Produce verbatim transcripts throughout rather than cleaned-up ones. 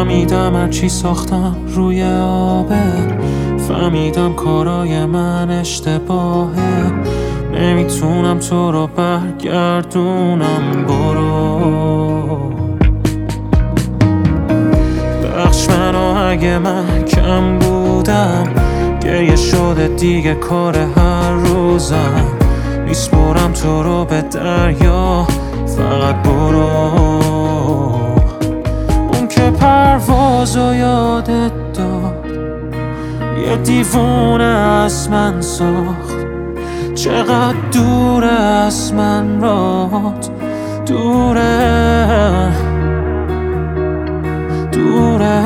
فهمیدم هرچی ساختم روی آبه، فهمیدم کارای من اشتباهه. نمیتونم تو رو برگردونم، برو بخش منو اگه من کم بودم. گریه شده دیگه کار هر روزم نیست برم تو رو به دریا، فقط برو. اون که پروازو یادت داد یه دیوونه از من ساخت، چقدر دوره از من رات، دوره دوره.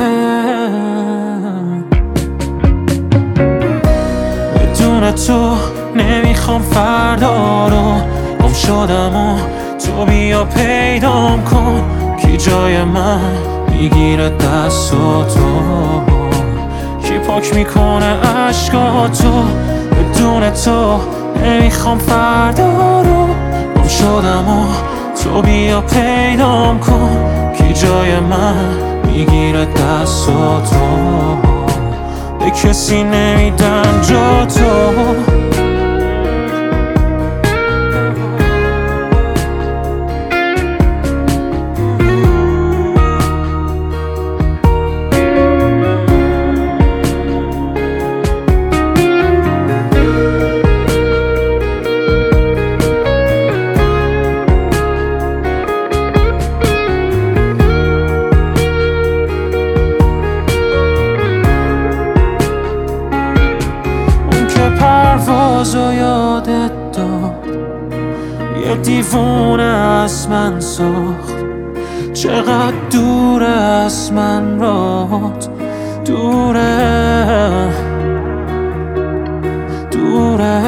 بدون تو نمیخوام فردا رو، گم شدم و تو بیا پیدام کن. کی جای من میگیره دست و تو، کی پاک میکنه عشقاتو. بدون تو نمیخوام فردا رو، گم شدم و تو بیا پیدام کن. کی جای من میگیره دست و تو، به کسی نمیدم جا تو. پروازو یادت داد یه دیوونه از من ساخت، چقدر دوره از من رات، دوره دوره.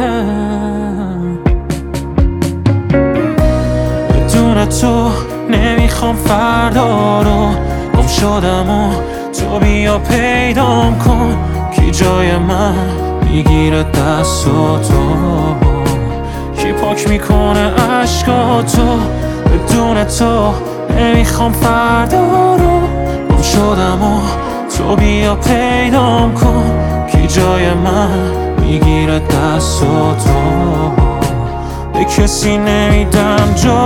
بدون تو نمیخوام فردا رو، گم شدم و تو بیا پیدام کن. کی جای من میگیره دست و تو، کی پاک میکنه عشقاتو. بدون تو نمیخوام فردا رو، گم شدم و تو بیا پیدام کن. کی جای من میگیره دست و تو، به کسی نمیدم جا